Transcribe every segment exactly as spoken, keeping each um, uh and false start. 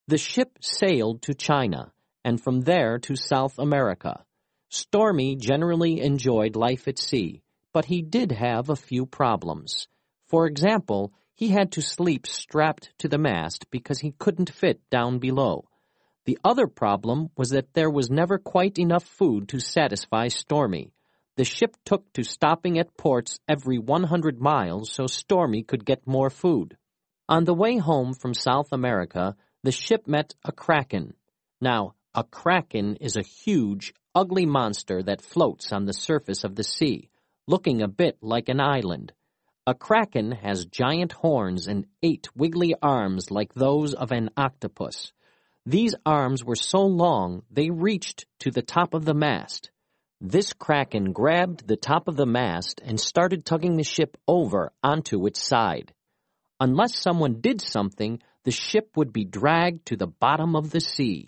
The ship sailed to China, and from there to South America. Stormy generally enjoyed life at sea, but he did have a few problems. For example, he had to sleep strapped to the mast because he couldn't fit down below. The other problem was that there was never quite enough food to satisfy Stormy. The ship took to stopping at ports every one hundred miles so Stormy could get more food. On the way home from South America, the ship met a kraken. Now, a kraken is a huge, ugly monster that floats on the surface of the sea, looking a bit like an island. A kraken has giant horns and eight wiggly arms like those of an octopus. These arms were so long they reached to the top of the mast. This kraken grabbed the top of the mast and started tugging the ship over onto its side. Unless someone did something, the ship would be dragged to the bottom of the sea.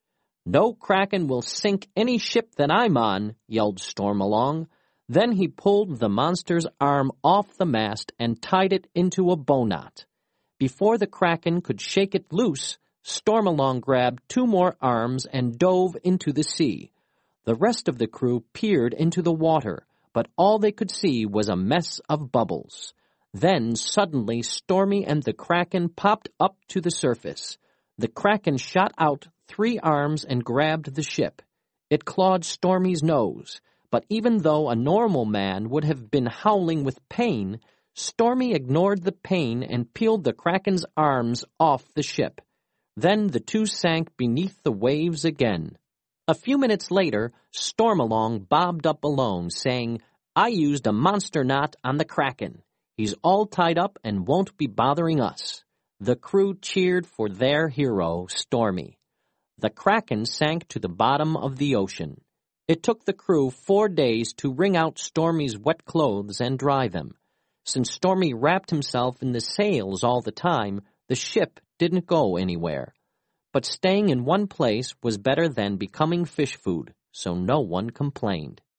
"No kraken will sink any ship that I'm on," yelled Stormalong. Then he pulled the monster's arm off the mast and tied it into a bowknot. Before the kraken could shake it loose, Stormalong grabbed two more arms and dove into the sea. The rest of the crew peered into the water, but all they could see was a mess of bubbles. Then suddenly Stormy and the kraken popped up to the surface. The kraken shot out three arms and grabbed the ship. It clawed Stormy's nose, but even though a normal man would have been howling with pain, Stormy ignored the pain and peeled the kraken's arms off the ship. Then the two sank beneath the waves again. A few minutes later, Stormalong bobbed up alone, saying, "I used a monster knot on the kraken. He's all tied up and won't be bothering us." The crew cheered for their hero, Stormy. The kraken sank to the bottom of the ocean. It took the crew four days to wring out Stormy's wet clothes and dry them. Since Stormy wrapped himself in the sails all the time, the ship didn't go anywhere. But staying in one place was better than becoming fish food, so no one complained.